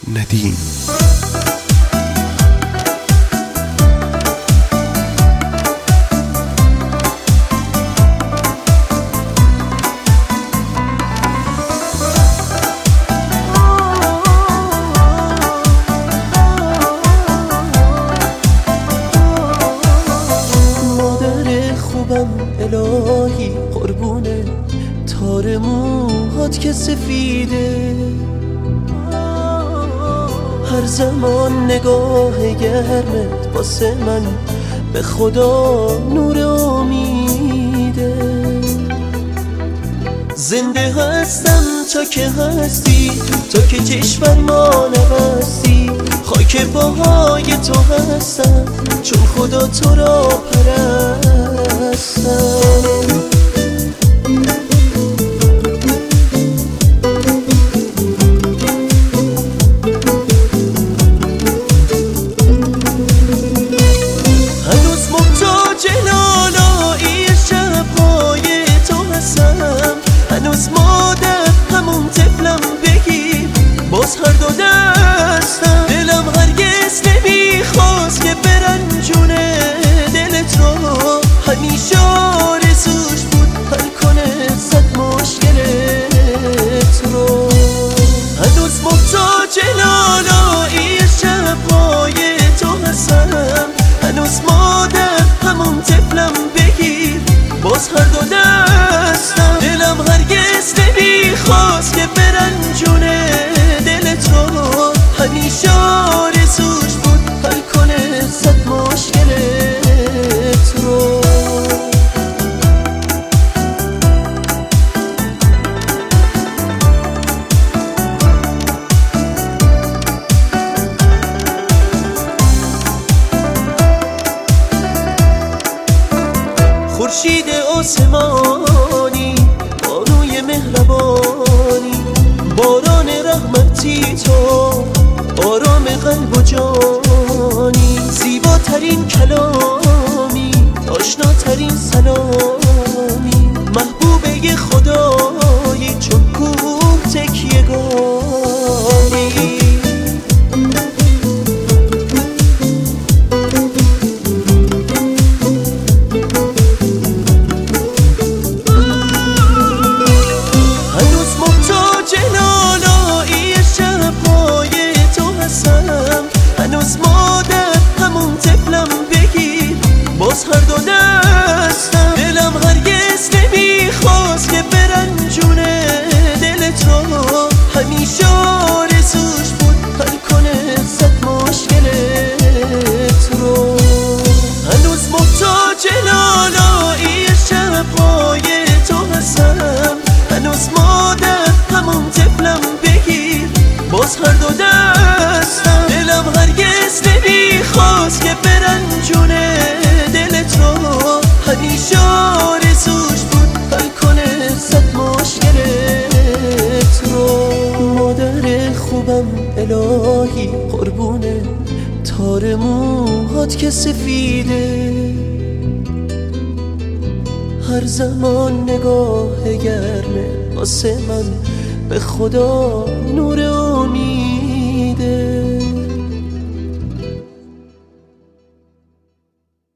ندیم. مادر خوبم الهی قربونه تار موهات که سفیده، هر زمان نگاه گرمت واسه من به خدا نور امیده. زنده هستم تا که هستی، تا که چشمم ما نبستی، خاک پاهای تو هستم چون خدا تو را پرستم. باز هر دو دستم دلم هرگز نمیخواست که برنجونه دلت رو، همیشه آرزوش بود حل کنه صد مشکلت رو. هنوز محتاج لالایی شبهای تو هستم، هنوز مادر همون طفلم بگیر باز هر دو دستم دلم هرگز نمیخواست که برنجونه همیشه آرزوش بود حل کنه صد مشکلت رو. خورشید آسمانی، بانوی مهربانی، باران رحمتی تو، آرام قلب و جانی، زیباترین کلامی، آشناترین سلامی، محبوبه خدایی چون کوه تکیه‌گاهی. هنوز مادر همون طفلم بگیر باز هر دو دستم دلم هرگز نمیخواست که برنجونه دلت رو، همیشه آرزوش بود حل کنه صد مشکلت رو. هنوز محتاج لالایی شبهای تو هستم، هنوز مادر همون طفلم بگیر باز هر دو دستم دلم هرگز نمیخواست که برنجونه دلت رو، همیشه آرزوش بود حل کنه صد مشکلت رو. مادر خوبم الهی قربونه تار موهات که سفیده، هر زمان نگاه گرمه واسه من به خدا نور